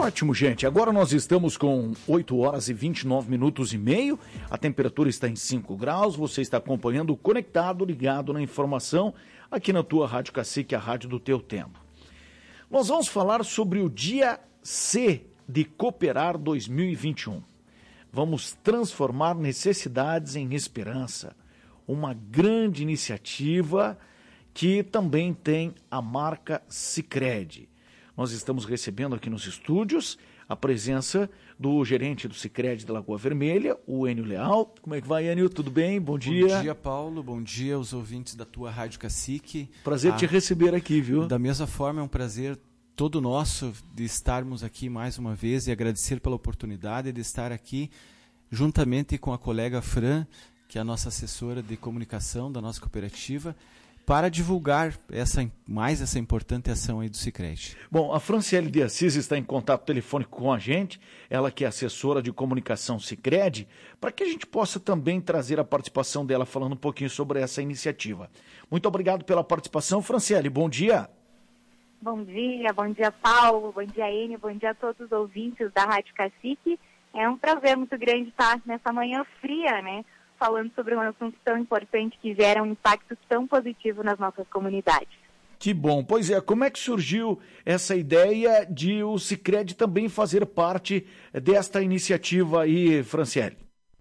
Ótimo, gente. Agora nós estamos com 8 horas e 29 minutos e meio. A temperatura está em 5 graus. Você está acompanhando, conectado, ligado na informação, aqui na tua Rádio Cacique, a rádio do teu tempo. Nós vamos falar sobre o Dia C de Cooperar 2021. Vamos transformar necessidades em esperança. Uma grande iniciativa que também tem a marca Sicredi. Nós estamos recebendo aqui nos estúdios a presença do gerente do Sicredi da Lagoa Vermelha, o Enio Leal. Como é que vai, Enio? Tudo bem? Bom dia. Bom dia, Paulo. Bom dia aos ouvintes da tua Rádio Cacique. Prazer te receber aqui, viu? Da mesma forma, é um prazer todo nosso de estarmos aqui mais uma vez e agradecer pela oportunidade de estar aqui juntamente com a colega Fran, que é a nossa assessora de comunicação da nossa cooperativa, para divulgar essa importante ação aí do Sicredi. Bom, a Franciele de Assis está em contato telefônico com a gente, ela que é assessora de comunicação Sicredi, para que a gente possa também trazer a participação dela falando um pouquinho sobre essa iniciativa. Muito obrigado pela participação, Franciele, bom dia. Bom dia, Paulo, bom dia, Enio, bom dia a todos os ouvintes da Rádio Cacique. É um prazer muito grande estar nessa manhã fria, né? Falando sobre um assunto tão importante que gera um impacto tão positivo nas nossas comunidades. Que bom. Pois é, como é que surgiu essa ideia de o Sicredi também fazer parte desta iniciativa aí, Franciele?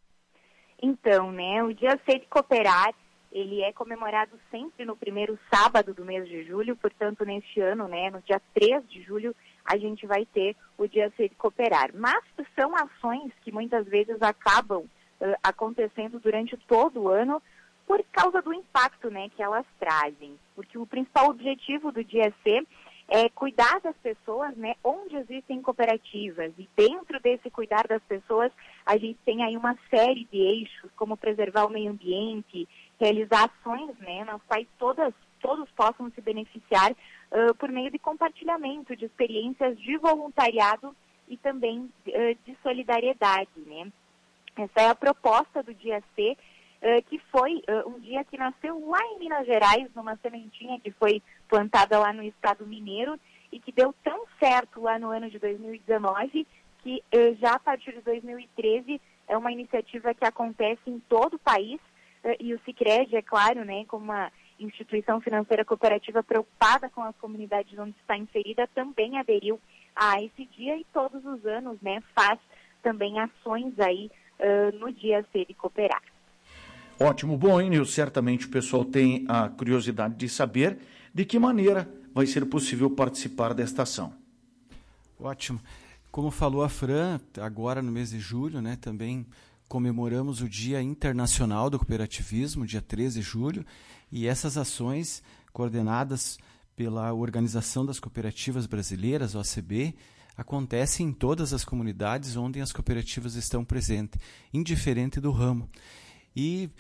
Então, né, o Dia C de Cooperar, ele é comemorado sempre no primeiro sábado do mês de julho, portanto, neste ano, né, no dia 3 de julho, a gente vai ter o Dia C de Cooperar. Mas são ações que muitas vezes acabam acontecendo durante todo o ano por causa do impacto, né, que elas trazem. Porque o principal objetivo do Dia C é cuidar das pessoas, né, onde existem cooperativas. E dentro desse cuidar das pessoas, a gente tem aí uma série de eixos, como preservar o meio ambiente, realizar ações, né, nas quais todos possam se beneficiar por meio de compartilhamento de experiências de voluntariado e também de solidariedade, né. Essa é a proposta do Dia C, que foi um dia que nasceu lá em Minas Gerais, numa sementinha que foi plantada lá no estado mineiro e que deu tão certo lá no ano de 2019 que já a partir de 2013 é uma iniciativa que acontece em todo o país e o Sicredi, é claro, né, como uma instituição financeira cooperativa preocupada com as comunidades onde está inserida, também aderiu a esse dia e todos os anos, né, faz também ações aí no Dia C de Cooperar. Ótimo. Bom, Enio, certamente o pessoal tem a curiosidade de saber de que maneira vai ser possível participar desta ação. Ótimo. Como falou a Fran, agora no mês de julho, né, também comemoramos o Dia Internacional do Cooperativismo, dia 13 de julho, e essas ações coordenadas pela Organização das Cooperativas Brasileiras, OCB, acontece em todas as comunidades onde as cooperativas estão presentes, indiferente do ramo. E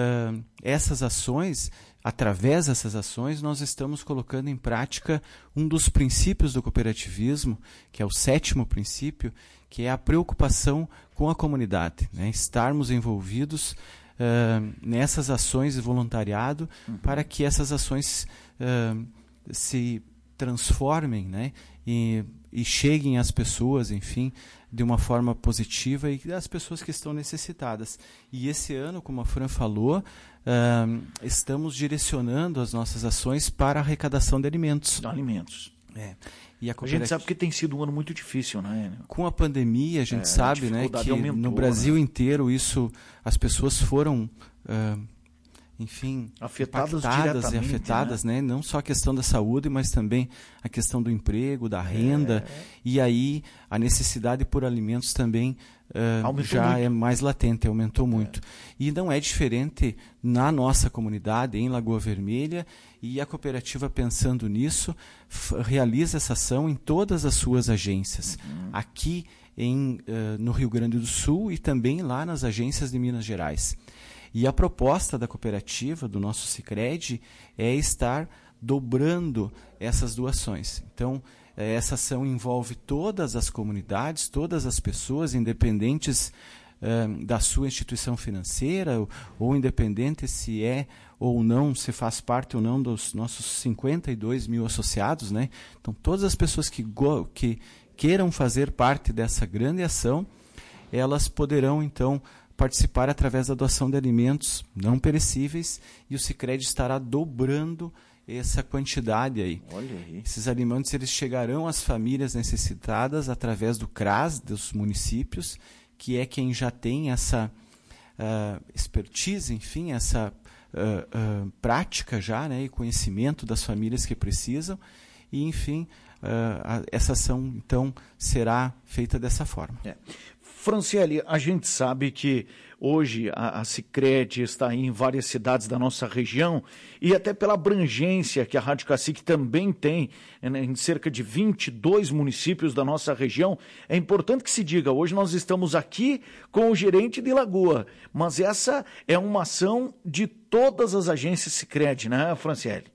essas ações, através dessas ações, nós estamos colocando em prática um dos princípios do cooperativismo, que é o 7º princípio, que é a preocupação com a comunidade, né? Estarmos envolvidos nessas ações de voluntariado para que essas ações se transformem, né? E cheguem às pessoas, enfim, de uma forma positiva e às pessoas que estão necessitadas. E esse ano, como a Fran falou, estamos direcionando as nossas ações para a arrecadação de alimentos. Alimentos. E a gente sabe que tem sido um ano muito difícil, né? Com a pandemia, a gente sabe, né, que aumentou, no Brasil inteiro as pessoas foram enfim, afetadas e afetadas, né? Não só a questão da saúde, mas também a questão do emprego, da renda, e aí a necessidade por alimentos também já muito. É mais latente, aumentou muito. E não é diferente na nossa comunidade, em Lagoa Vermelha, e a cooperativa, pensando nisso, realiza essa ação em todas as suas agências. Aqui no Rio Grande do Sul e também lá nas agências de Minas Gerais. E a proposta da cooperativa, do nosso Sicredi, é estar dobrando essas doações. Então, essa ação envolve todas as comunidades, todas as pessoas, independentes da sua instituição financeira, ou independente se é ou não, se faz parte ou não dos nossos 52 mil associados, né? Então, todas as pessoas que queiram fazer parte dessa grande ação, elas poderão, então, participar através da doação de alimentos não perecíveis, e o Sicredi estará dobrando essa quantidade aí. Olha aí. Esses alimentos eles chegarão às famílias necessitadas através do CRAS dos municípios, que é quem já tem essa expertise, enfim, essa prática já, né, e conhecimento das famílias que precisam, e enfim, essa ação então será feita dessa forma. Franciele, a gente sabe que hoje a Sicredi está aí em várias cidades da nossa região, e até pela abrangência que a Rádio Cacique também tem, né, em cerca de 22 municípios da nossa região. É importante que se diga, hoje nós estamos aqui com o gerente de Lagoa, mas essa é uma ação de todas as agências Sicredi, né, Franciele?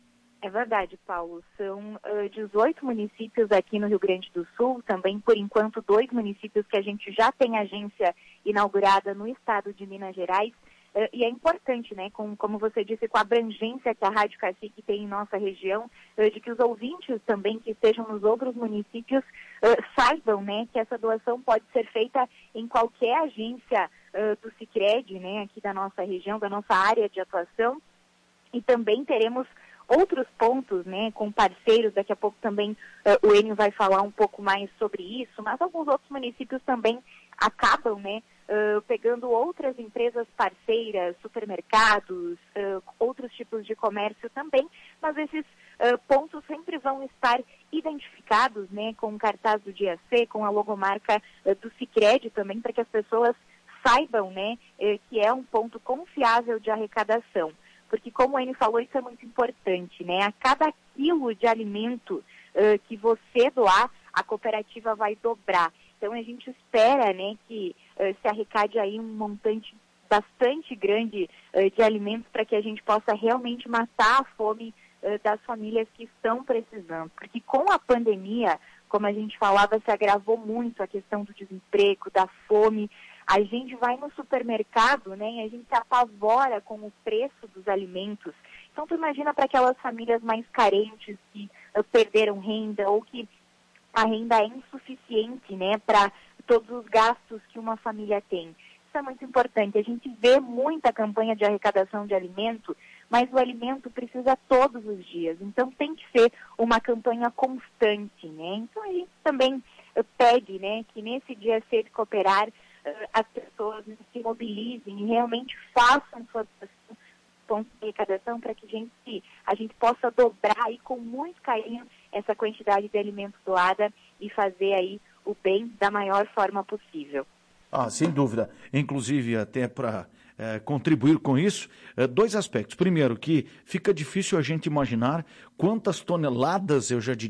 É verdade, Paulo. São 18 municípios aqui no Rio Grande do Sul, também, por enquanto, 2 municípios que a gente já tem agência inaugurada no estado de Minas Gerais. E é importante, né, como você disse, com a abrangência que a Rádio Cacique tem em nossa região, de que os ouvintes também que estejam nos outros municípios saibam, né, que essa doação pode ser feita em qualquer agência do Sicredi, né, aqui da nossa região, da nossa área de atuação. E também teremos outros pontos, né, com parceiros. Daqui a pouco também o Enio vai falar um pouco mais sobre isso, mas alguns outros municípios também acabam, né, pegando outras empresas parceiras, supermercados, outros tipos de comércio também, mas esses pontos sempre vão estar identificados, né, com o cartaz do Dia C, com a logomarca do Sicredi também, para que as pessoas saibam, né, que é um ponto confiável de arrecadação. Porque, como o Enio falou, isso é muito importante, né? A cada quilo de alimento que você doar, a cooperativa vai dobrar. Então, a gente espera, né, que se arrecade aí um montante bastante grande de alimentos para que a gente possa realmente matar a fome das famílias que estão precisando. Porque com a pandemia, como a gente falava, se agravou muito a questão do desemprego, da fome. A gente vai no supermercado, né, e a gente se apavora com o preço dos alimentos. Então, tu imagina para aquelas famílias mais carentes que perderam renda ou que a renda é insuficiente, né, para todos os gastos que uma família tem. Isso é muito importante. A gente vê muita campanha de arrecadação de alimento, mas o alimento precisa todos os dias. Então, tem que ser uma campanha constante, né? Então, a gente também pede, né, que nesse Dia C de Cooperar, as pessoas se mobilizem e realmente façam suas pontos de arrecadação para que a gente possa dobrar aí com muito carinho essa quantidade de alimento doada e fazer aí o bem da maior forma possível. Sem dúvida. Inclusive, até para contribuir com isso, 2 aspectos. Primeiro, que fica difícil a gente imaginar quantas toneladas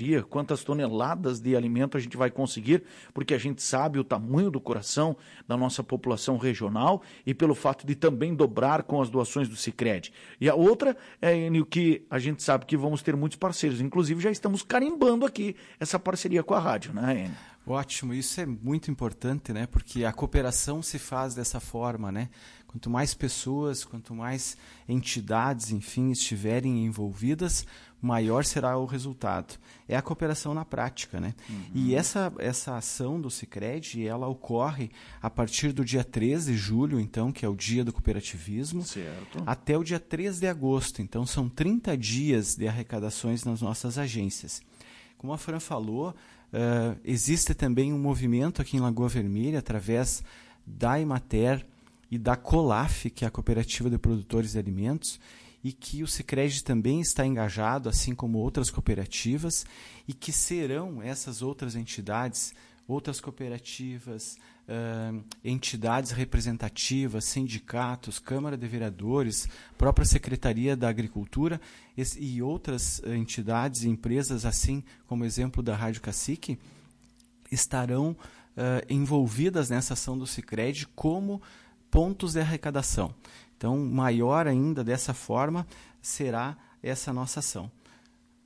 de alimento a gente vai conseguir, porque a gente sabe o tamanho do coração da nossa população regional e pelo fato de também dobrar com as doações do Sicredi. E a outra é que a gente sabe que vamos ter muitos parceiros. Inclusive, já estamos carimbando aqui essa parceria com a rádio, né, Enio? Ótimo, isso é muito importante, né? Porque a cooperação se faz dessa forma, né? Quanto mais pessoas, quanto mais entidades, enfim, estiverem envolvidas, maior será o resultado. É a cooperação na prática, né? Uhum. E essa ação do Sicredi, ela ocorre a partir do dia 13 de julho, então, que é o dia do cooperativismo, certo, até o dia 3 de agosto. Então, são 30 dias de arrecadações nas nossas agências. Como a Fran falou, existe também um movimento aqui em Lagoa Vermelha, através da Emater e da COLAF, que é a Cooperativa de Produtores de Alimentos, e que o Sicredi também está engajado, assim como outras cooperativas, e que serão essas outras entidades, outras cooperativas, entidades representativas, sindicatos, Câmara de Vereadores, própria Secretaria da Agricultura e outras entidades e empresas, assim como o exemplo da Rádio Cacique, estarão envolvidas nessa ação do Sicredi como pontos de arrecadação. Então, maior ainda dessa forma será essa nossa ação.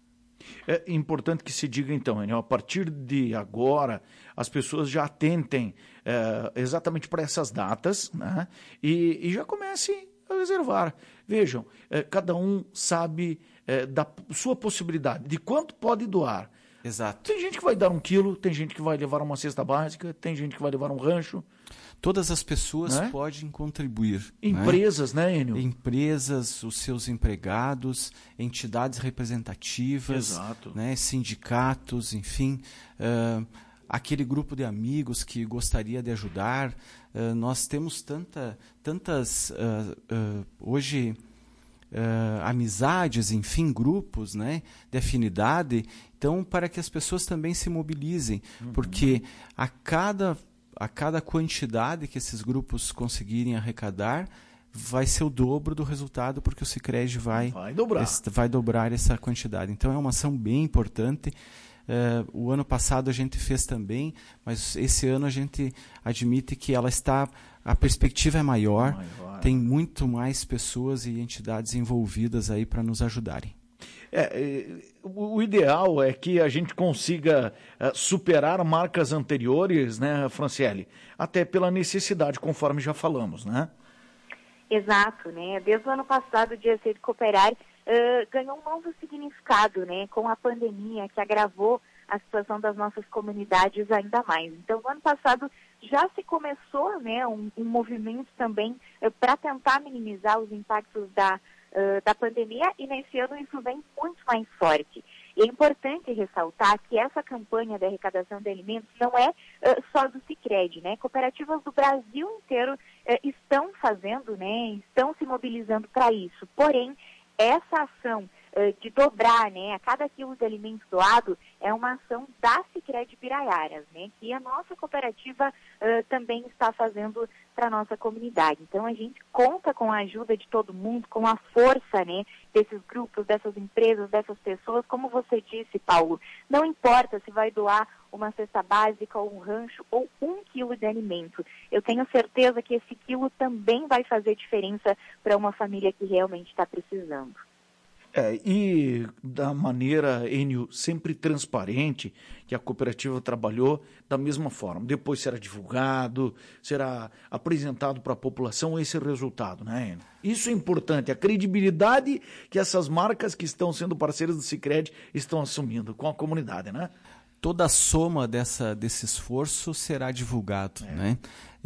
É importante que se diga, então, Enio, a partir de agora, as pessoas já atentem exatamente para essas datas, né? E já comecem a reservar. Vejam, cada um sabe da sua possibilidade, de quanto pode doar. Exato. Tem gente que vai dar 1 quilo, tem gente que vai levar uma cesta básica, tem gente que vai levar um rancho. Todas as pessoas podem contribuir. Empresas, né, Enio? Empresas, os seus empregados, entidades representativas, Exato. Né, sindicatos, enfim, aquele grupo de amigos que gostaria de ajudar. Nós temos tantas hoje amizades, enfim, grupos, né, de afinidade. Então, para que as pessoas também se mobilizem, porque a cada quantidade que esses grupos conseguirem arrecadar, vai ser o dobro do resultado, porque o Sicredi vai dobrar essa quantidade. Então, é uma ação bem importante. O ano passado a gente fez também, mas esse ano a gente admite que a perspectiva é maior, tem muito mais pessoas e entidades envolvidas aí para nos ajudarem. O ideal é que a gente consiga superar marcas anteriores, né, Franciele? Até pela necessidade, conforme já falamos, né? Exato, né? Desde o ano passado, o Dia C de Cooperar ganhou um novo significado, né? Com a pandemia, que agravou a situação das nossas comunidades ainda mais. Então, no ano passado já se começou, né, um movimento também para tentar minimizar os impactos da pandemia, e nesse ano isso vem muito mais forte. E é importante ressaltar que essa campanha de arrecadação de alimentos não é só do Sicredi, né? Cooperativas do Brasil inteiro estão fazendo, né, estão se mobilizando para isso. Porém, essa ação de dobrar, né, a cada quilo de alimento doado é uma ação da Sicredi Piraiaras, né, que a nossa cooperativa também está fazendo para a nossa comunidade. Então, a gente conta com a ajuda de todo mundo, com a força, né, desses grupos, dessas empresas, dessas pessoas. Como você disse, Paulo, não importa se vai doar uma cesta básica ou um rancho ou 1 quilo de alimento. Eu tenho certeza que esse quilo também vai fazer diferença para uma família que realmente está precisando. E da maneira, Enio, sempre transparente, que a cooperativa trabalhou da mesma forma. Depois será divulgado, será apresentado para a população esse resultado, né, Enio? Isso é importante, a credibilidade que essas marcas que estão sendo parceiras do Sicredi estão assumindo com a comunidade, né? Toda a soma desse esforço será divulgado, né?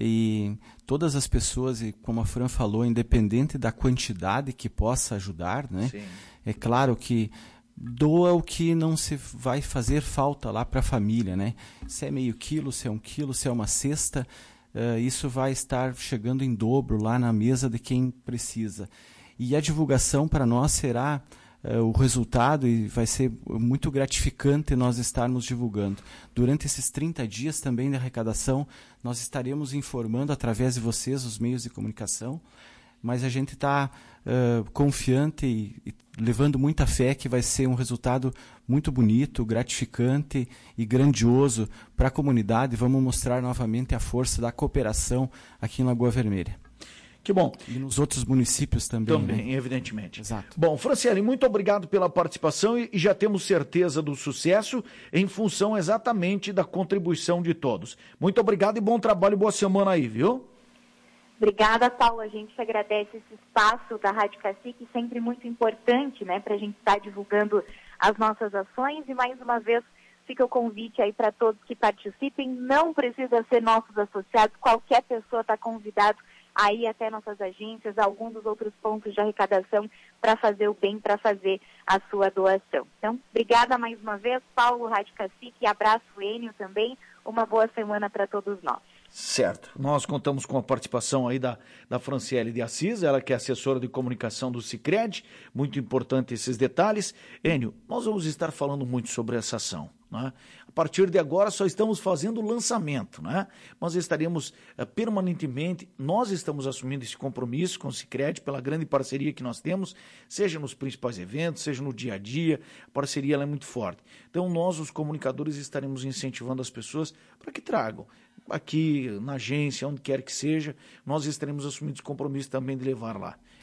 E todas as pessoas, e como a Fran falou, independente da quantidade que possa ajudar, né? Sim. É claro que doa o que não se vai fazer falta lá para a família, né? Se é meio quilo, se é 1 quilo, se é uma cesta, isso vai estar chegando em dobro lá na mesa de quem precisa. E a divulgação para nós será o resultado, e vai ser muito gratificante nós estarmos divulgando. Durante esses 30 dias também de arrecadação, nós estaremos informando através de vocês, os meios de comunicação, mas a gente está confiante e levando muita fé que vai ser um resultado muito bonito, gratificante e grandioso para a comunidade. Vamos mostrar novamente a força da cooperação aqui em Lagoa Vermelha. Que bom. E nos outros municípios também. Também, né? Evidentemente. Exato. Bom, Franciele, muito obrigado pela participação e já temos certeza do sucesso em função exatamente da contribuição de todos. Muito obrigado e bom trabalho e boa semana aí, viu? Obrigada, Paulo. A gente agradece esse espaço da Rádio Cacique, sempre muito importante, né, para a gente estar divulgando as nossas ações. E mais uma vez fica o convite aí para todos que participem. Não precisa ser nossos associados, qualquer pessoa está convidado aí até nossas agências, algum dos outros pontos de arrecadação para fazer o bem, para fazer a sua doação. Então, obrigada mais uma vez, Paulo, Rádio Cacique, abraço, Enio também, uma boa semana para todos nós. Certo. Nós contamos com a participação aí da Franciele de Assis, ela que é assessora de comunicação do Sicredi, muito importante esses detalhes. Enio, nós vamos estar falando muito sobre essa ação, né? A partir de agora só estamos fazendo o lançamento, né? Nós estaremos permanentemente, nós estamos assumindo esse compromisso com o Sicredi pela grande parceria que nós temos, seja nos principais eventos, seja no dia a dia, a parceria ela é muito forte. Então nós, os comunicadores, estaremos incentivando as pessoas para que tragam. Aqui na agência, onde quer que seja, nós estaremos assumindo esse compromisso também de levar lá.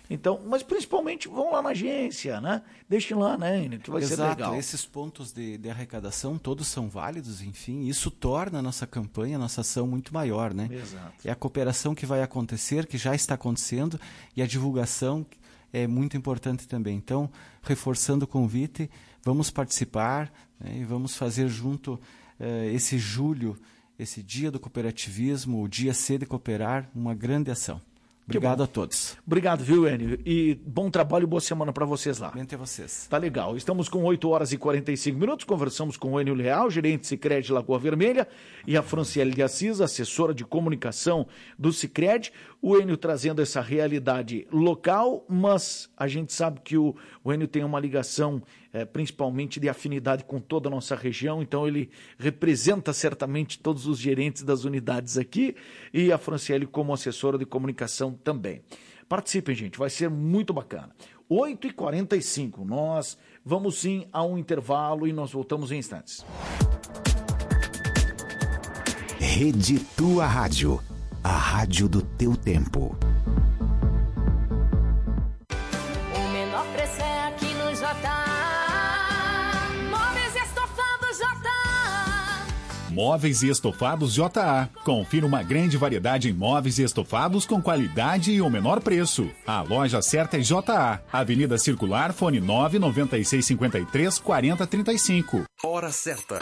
Então, mas principalmente vão lá na agência, né? Deixem lá, né, Enio, que vai ser legal. Esses pontos de arrecadação todos são válidos, enfim, isso torna a nossa campanha, a nossa ação muito maior, né? Exato. É a cooperação que vai acontecer, que já está acontecendo, e a divulgação é muito importante também. Então, reforçando o convite, vamos participar, né, e vamos fazer junto esse julho, esse dia do cooperativismo, o dia C de cooperar, uma grande ação. Obrigado a todos. Obrigado, viu, Enio? E bom trabalho e boa semana para vocês lá. Mente a vocês. Tá legal. Estamos com 8 horas e 45 minutos. Conversamos com o Enio Leal, gerente Sicredi Lagoa Vermelha, e a Franciele de Assis, assessora de comunicação do Sicredi. O Enio trazendo essa realidade local, mas a gente sabe que o Enio tem uma ligação principalmente de afinidade com toda a nossa região, então ele representa certamente todos os gerentes das unidades aqui, e a Franciele como assessora de comunicação também. Participem, gente, vai ser muito bacana. 8h45, nós vamos sim a um intervalo e nós voltamos em instantes. Rede Tua Rádio, a rádio do teu tempo. O menor preço é aqui no JA. Móveis e estofados JA. Móveis e estofados JA. Confira uma grande variedade em móveis e estofados com qualidade e o menor preço. A loja certa é JA. Avenida Circular, fone 99653 4035. Hora certa.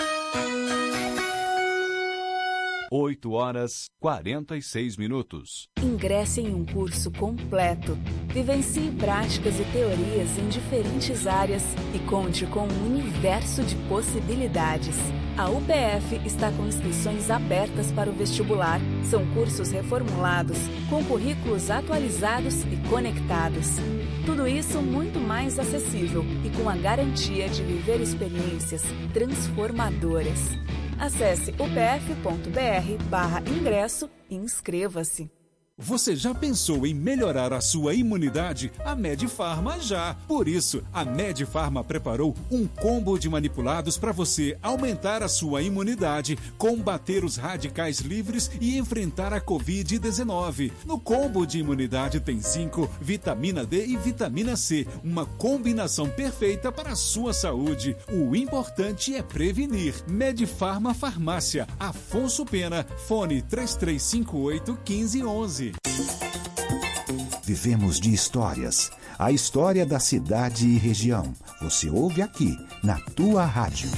8h46. Ingresse em um curso completo. Vivencie práticas e teorias em diferentes áreas e conte com um universo de possibilidades. A UPF está com inscrições abertas para o vestibular. São cursos reformulados, com currículos atualizados e conectados. Tudo isso muito mais acessível e com a garantia de viver experiências transformadoras. Acesse upf.br/ingresso e inscreva-se. Você já pensou em melhorar a sua imunidade? A Medifarma já. Por isso, a Medifarma preparou um combo de manipulados para você aumentar a sua imunidade, combater os radicais livres e enfrentar a Covid-19. No combo de imunidade tem zinco, vitamina D e vitamina C, uma combinação perfeita para a sua saúde. O importante é prevenir. Medifarma Farmácia, Afonso Pena, fone 3358-1511. Vivemos de histórias. A história da cidade e região. Você ouve aqui, na Tua Rádio.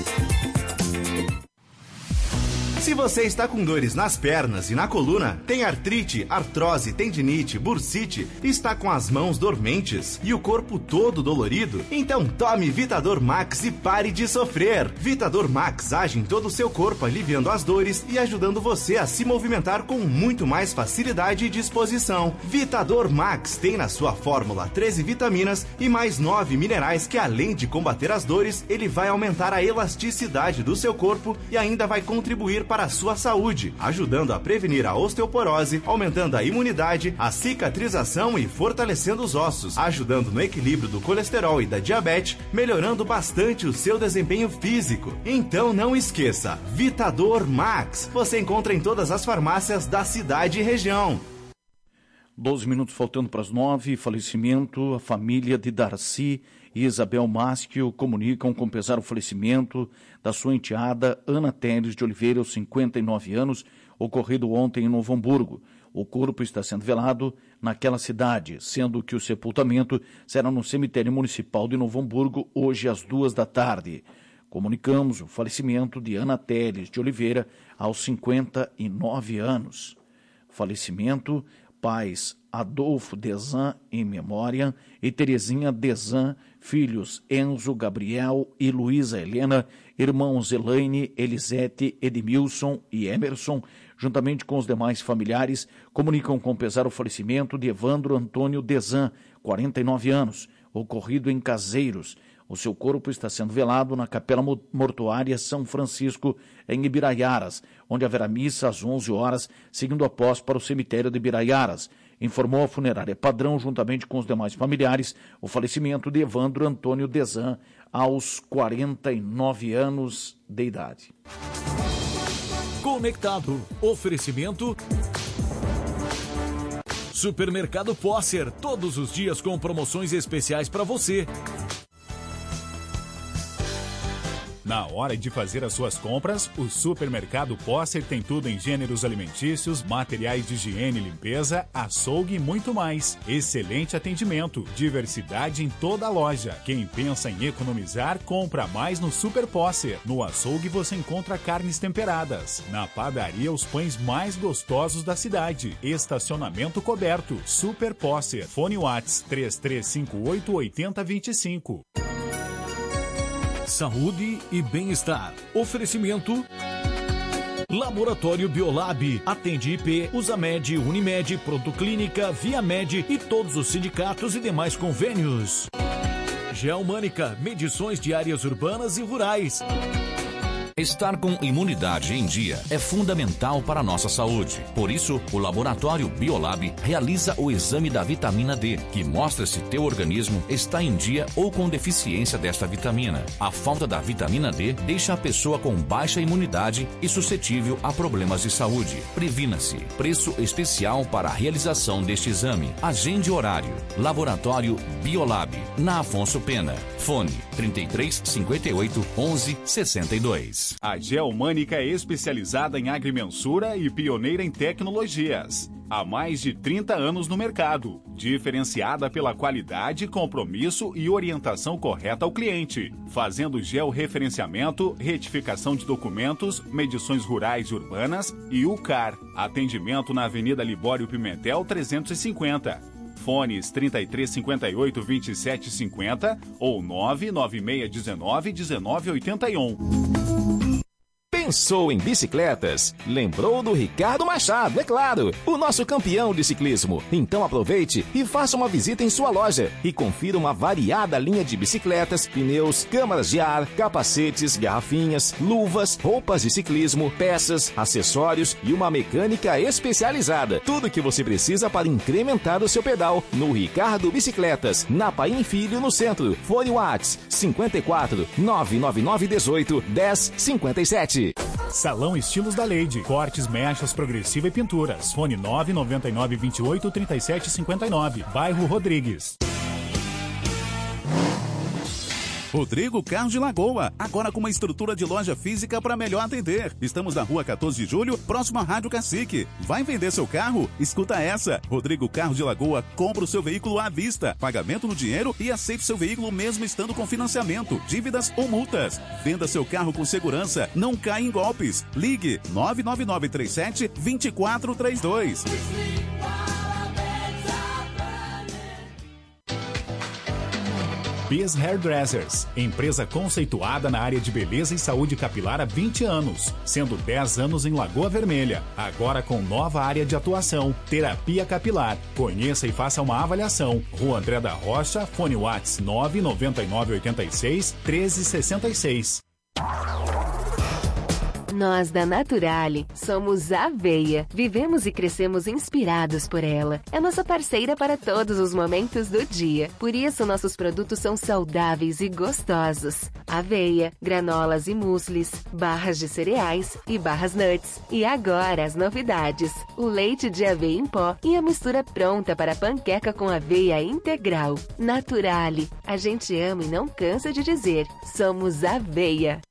Se você está com dores nas pernas e na coluna, tem artrite, artrose, tendinite, bursite, está com as mãos dormentes e o corpo todo dolorido, então tome Vitador Max e pare de sofrer. Vitador Max age em todo o seu corpo, aliviando as dores e ajudando você a se movimentar com muito mais facilidade e disposição. Vitador Max tem na sua fórmula 13 vitaminas e mais 9 minerais que, além de combater as dores, ele vai aumentar a elasticidade do seu corpo e ainda vai contribuir para a sua saúde, ajudando a prevenir a osteoporose, aumentando a imunidade, a cicatrização e fortalecendo os ossos, ajudando no equilíbrio do colesterol e da diabetes, melhorando bastante o seu desempenho físico. Então não esqueça, Vitador Max, você encontra em todas as farmácias da cidade e região. 12 minutos faltando para as 9, falecimento, a família de Darcy e Isabel Maschio comunicam com pesar o falecimento da sua enteada Ana Teles de Oliveira, aos 59 anos, ocorrido ontem em Novo Hamburgo. O corpo está sendo velado naquela cidade, sendo que o sepultamento será no cemitério municipal de Novo Hamburgo, hoje às 14h. Comunicamos o falecimento de Ana Teles de Oliveira, aos 59 anos. Falecimento, pais Adolfo Dezan, em memória, e Terezinha Dezan, filhos Enzo, Gabriel e Luísa Helena, irmãos Elaine, Elisete, Edmilson e Emerson, juntamente com os demais familiares, comunicam com pesar o falecimento de Evandro Antônio Dezan, 49 anos, ocorrido em Caseiros. O seu corpo está sendo velado na Capela Mortuária São Francisco, em Ibiraiaras, onde haverá missa às 11 horas, seguindo após para o cemitério de Ibiraiaras. Informou a funerária Padrão, juntamente com os demais familiares, o falecimento de Evandro Antônio Dezan, aos 49 anos de idade. Conectado. Oferecimento Supermercado Posser, todos os dias com promoções especiais para você. Na hora de fazer as suas compras, o Supermercado Posser tem tudo em gêneros alimentícios, materiais de higiene e limpeza, açougue e muito mais. Excelente atendimento, diversidade em toda a loja. Quem pensa em economizar, compra mais no Super Posser. No açougue você encontra carnes temperadas. Na padaria, os pães mais gostosos da cidade. Estacionamento coberto. Super Posser. Fone Whats 3358 8025. Saúde e bem-estar. Oferecimento Laboratório Biolab. Atende IP, Usamed, Unimed, Pronto Clínica, Viamed e todos os sindicatos e demais convênios. Geomânica, medições de áreas urbanas e rurais. Estar com imunidade em dia é fundamental para a nossa saúde. Por isso, o Laboratório Biolab realiza o exame da vitamina D, que mostra se teu organismo está em dia ou com deficiência desta vitamina. A falta da vitamina D deixa a pessoa com baixa imunidade e suscetível a problemas de saúde. Previna-se. Preço especial para a realização deste exame. Agende horário. Laboratório Biolab, na Afonso Pena. Fone 33 58 11 62. A Geomânica é especializada em agrimensura e pioneira em tecnologias. Há mais de 30 anos no mercado, diferenciada pela qualidade, compromisso e orientação correta ao cliente, fazendo georreferenciamento, retificação de documentos, medições rurais e urbanas e UCAR. Atendimento na Avenida Libório Pimentel 350. Fones 3358 2750 ou 99619 1981. Pensou em bicicletas? Lembrou do Ricardo Machado, é claro, o nosso campeão de ciclismo. Então aproveite e faça uma visita em sua loja e confira uma variada linha de bicicletas, pneus, câmaras de ar, capacetes, garrafinhas, luvas, roupas de ciclismo, peças, acessórios e uma mecânica especializada. Tudo o que você precisa para incrementar o seu pedal no Ricardo Bicicletas, na Paim Filho, no centro. Fone Whats 54 999 18 10 57. Salão Estilos da Leide. Cortes, mechas, progressiva e pinturas. Fone 999 28 37 59. Bairro Rodrigues. Rodrigo Carros de Lagoa, agora com uma estrutura de loja física para melhor atender. Estamos na rua 14 de julho, próximo à Rádio Cacique. Vai vender seu carro? Escuta essa. Rodrigo Carros de Lagoa compra o seu veículo à vista, pagamento no dinheiro e aceita o seu veículo mesmo estando com financiamento, dívidas ou multas. Venda seu carro com segurança, não caia em golpes. Ligue 99937 2432. Biz Hairdressers, empresa conceituada na área de beleza e saúde capilar há 20 anos, sendo 10 anos em Lagoa Vermelha, agora com nova área de atuação, terapia capilar. Conheça e faça uma avaliação. Rua André da Rocha, fone Whats 99986 1366. Nós da Naturale somos Aveia. Vivemos e crescemos inspirados por ela. É nossa parceira para todos os momentos do dia. Por isso, nossos produtos são saudáveis e gostosos. Aveia, granolas e mueslis, barras de cereais e barras nuts. E agora as novidades. O leite de aveia em pó e a mistura pronta para panqueca com aveia integral. Naturale. A gente ama e não cansa de dizer. Somos Aveia.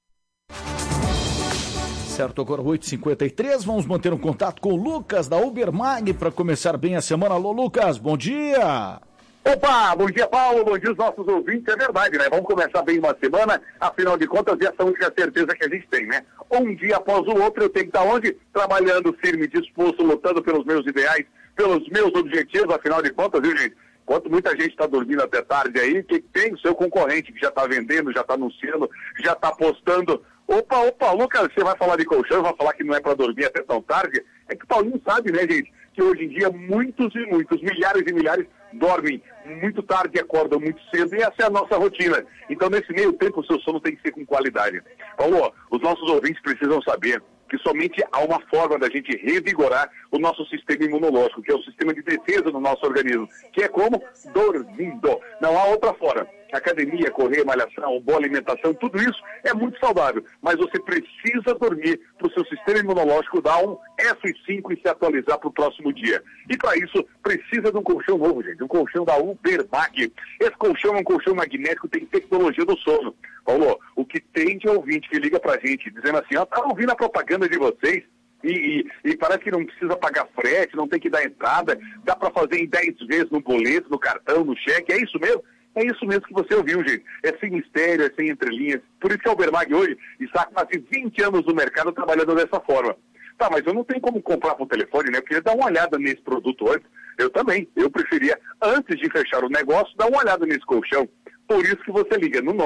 Certo, agora 8h53, vamos manter um contato com o Lucas da Ubermag para começar bem a semana. Alô, Lucas, bom dia! Opa, bom dia, Paulo, bom dia aos nossos ouvintes, é verdade, né? Vamos começar bem uma semana, afinal de contas, essa é a única certeza que a gente tem, né? Um dia após o outro, eu tenho que estar onde? Trabalhando firme, disposto, lutando pelos meus ideais, pelos meus objetivos, afinal de contas, viu, gente? Enquanto muita gente está dormindo até tarde aí, que tem o seu concorrente que já está vendendo, já está anunciando, já está postando. Opa, Lucas, você vai falar de colchão, vai falar que não é para dormir até tão tarde? É que o Paulinho sabe, né, gente, que hoje em dia muitos e muitos, milhares e milhares dormem muito tarde e acordam muito cedo, e essa é a nossa rotina. Então, nesse meio tempo, o seu sono tem que ser com qualidade. Paulo, os nossos ouvintes precisam saber que somente há uma forma da gente revigorar o nosso sistema imunológico, que é o sistema de defesa do nosso organismo, que é como? Dormindo. Não há outra forma. Academia, correr, malhação, boa alimentação, tudo isso é muito saudável. Mas você precisa dormir para o seu sistema imunológico dar um F5 e se atualizar para o próximo dia. E para isso, precisa de um colchão novo, gente. Um colchão da Ubermag. Esse colchão é um colchão magnético, tem tecnologia do sono. Paulo, o que tem de ouvinte que liga pra gente, dizendo assim, ó, tá ouvindo a propaganda de vocês, e parece que não precisa pagar frete, não tem que dar entrada, dá para fazer em 10 vezes no boleto, no cartão, no cheque, é isso mesmo? É isso mesmo que você ouviu, gente. É sem mistério, é sem entrelinhas. Por isso que a Ubermag hoje está há quase 20 anos no mercado trabalhando dessa forma. Tá, mas eu não tenho como comprar por telefone, né? Eu queria dar uma olhada nesse produto antes. Eu também. Eu preferia, antes de fechar o negócio, dar uma olhada nesse colchão. Por isso que você liga no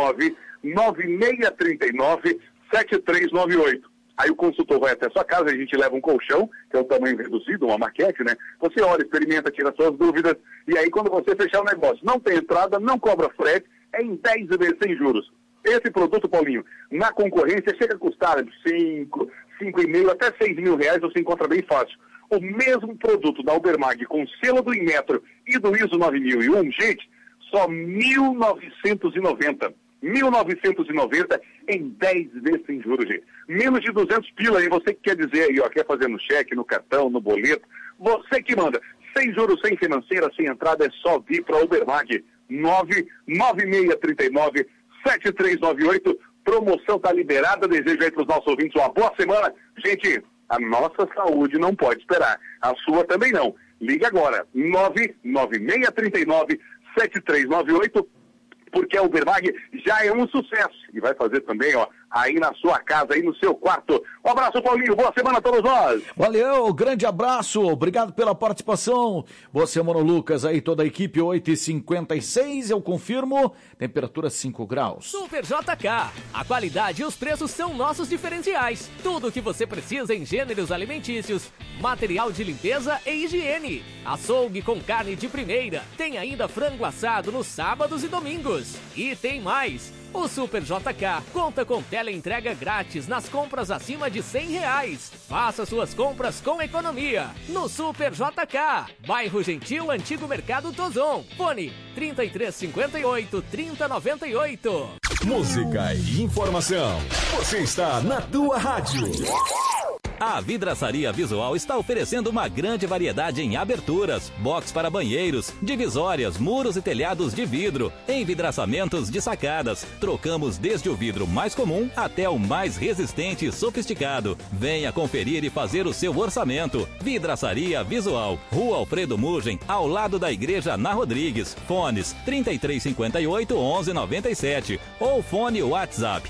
99639-7398. Aí o consultor vai até a sua casa, a gente leva um colchão, que é um tamanho reduzido, uma maquete, né? Você olha, experimenta, tira suas dúvidas, e aí quando você fechar o negócio, não tem entrada, não cobra frete, é em 10 vezes sem juros. Esse produto, Paulinho, na concorrência chega a custar 5,5 até 6 mil reais, você encontra bem fácil. O mesmo produto da Ubermag com selo do Inmetro e do ISO 9001, gente, só 1.990. 1.990 em 10 vezes sem juros, gente. Menos de 200 pila aí, você que quer dizer aí, ó, quer fazer no cheque, no cartão, no boleto, você que manda. Sem juros, sem financeira, sem entrada, é só vir para a Ubermag. 99639-7398. Promoção tá liberada, desejo aí para os nossos ouvintes uma boa semana. Gente, a nossa saúde não pode esperar. A sua também não. Ligue agora, 99639-7398. Porque a Ubermag já é um sucesso. E vai fazer também, ó, aí na sua casa, aí no seu quarto. Um abraço, Paulinho. Boa semana a todos nós. Valeu, grande abraço. Obrigado pela participação. Boa semana, Lucas. Aí toda a equipe, 8h56, eu confirmo. Temperatura 5 graus. Super JK. A qualidade e os preços são nossos diferenciais. Tudo o que você precisa em gêneros alimentícios, material de limpeza e higiene. Açougue com carne de primeira. Tem ainda frango assado nos sábados e domingos. E tem mais. O Super JK conta com teleentrega grátis nas compras acima de R$100. Faça suas compras com economia no Super JK. Bairro Gentil, Antigo Mercado Tozon. Fone 3358-3098. Música e informação. Você está na tua rádio. A Vidraçaria Visual está oferecendo uma grande variedade em aberturas, box para banheiros, divisórias, muros e telhados de vidro, envidraçamentos de sacadas. Trocamos desde o vidro mais comum até o mais resistente e sofisticado. Venha conferir e fazer o seu orçamento. Vidraçaria Visual, Rua Alfredo Murgen, ao lado da Igreja na Rodrigues. Fones 3358-1197 ou fone WhatsApp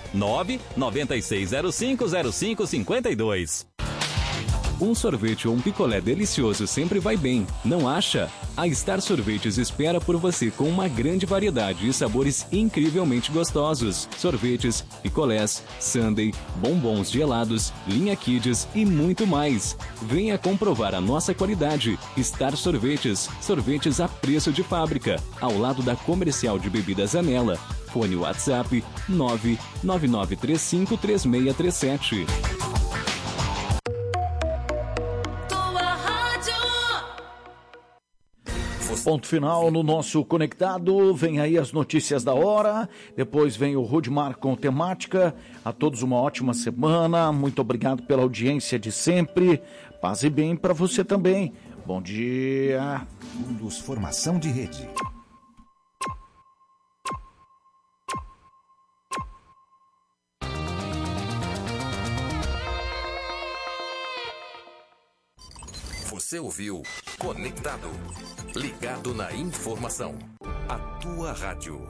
996050552. Um sorvete ou um picolé delicioso sempre vai bem, não acha? A Star Sorvetes espera por você com uma grande variedade e sabores incrivelmente gostosos. Sorvetes, picolés, sundae, bombons gelados, linha Kids e muito mais. Venha comprovar a nossa qualidade. Star Sorvetes, sorvetes a preço de fábrica, ao lado da Comercial de Bebidas Anela. Fone WhatsApp 999353637. Ponto final no nosso Conectado. Vem aí as notícias da hora. Depois vem o Rudimar com temática. A todos uma ótima semana. Muito obrigado pela audiência de sempre. Paz e bem para você também. Bom dia. Fundos Formação de Rede. Você ouviu Conectado, ligado na informação. A tua rádio.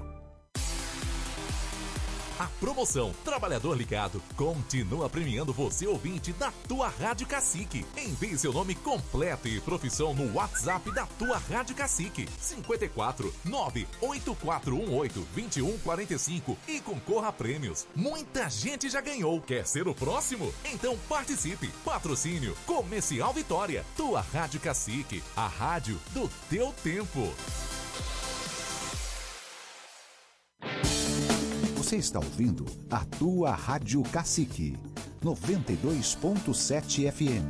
A promoção Trabalhador Ligado continua premiando você, ouvinte da tua Rádio Cacique. Envie seu nome completo e profissão no WhatsApp da tua Rádio Cacique 54 98418 2145 e concorra a prêmios. Muita gente já ganhou. Quer ser o próximo? Então participe. Patrocínio Comercial Vitória. Tua Rádio Cacique, a rádio do teu tempo. Você está ouvindo a tua Rádio Cacique, 92.7 FM.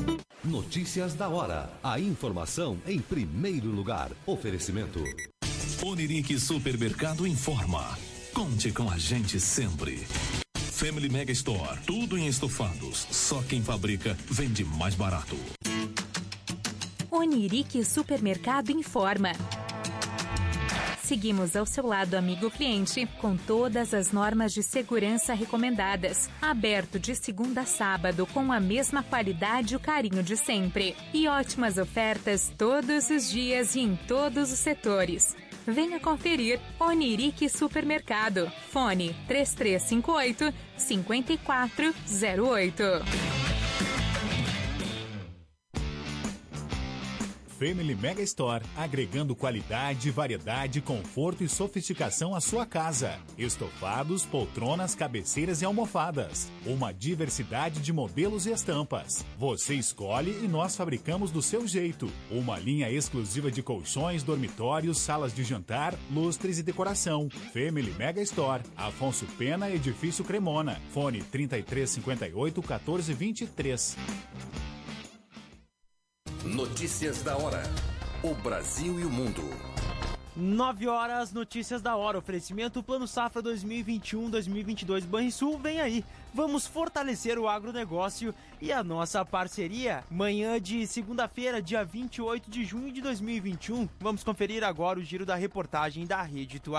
Notícias da hora. A informação em primeiro lugar. Oferecimento Onirique Supermercado informa. Conte com a gente sempre. Family Mega Store, tudo em estofados. Só quem fabrica vende mais barato. Onirique Supermercado informa. Seguimos ao seu lado, amigo cliente, com todas as normas de segurança recomendadas. Aberto de segunda a sábado com a mesma qualidade e o carinho de sempre. E ótimas ofertas todos os dias e em todos os setores. Venha conferir Onirique Supermercado. Fone 3358-5408. Family Mega Store, agregando qualidade, variedade, conforto e sofisticação à sua casa. Estofados, poltronas, cabeceiras e almofadas. Uma diversidade de modelos e estampas. Você escolhe e nós fabricamos do seu jeito. Uma linha exclusiva de colchões, dormitórios, salas de jantar, lustres e decoração. Family Mega Store, Afonso Pena, Edifício Cremona. Fone 3358-1423. Notícias da hora. O Brasil e o mundo. 9 horas, notícias da hora. Oferecimento Plano Safra 2021-2022 Banrisul. Vem aí. Vamos fortalecer o agronegócio e a nossa parceria. Manhã de segunda-feira, dia 28 de junho de 2021. Vamos conferir agora o giro da reportagem da Rede Tua.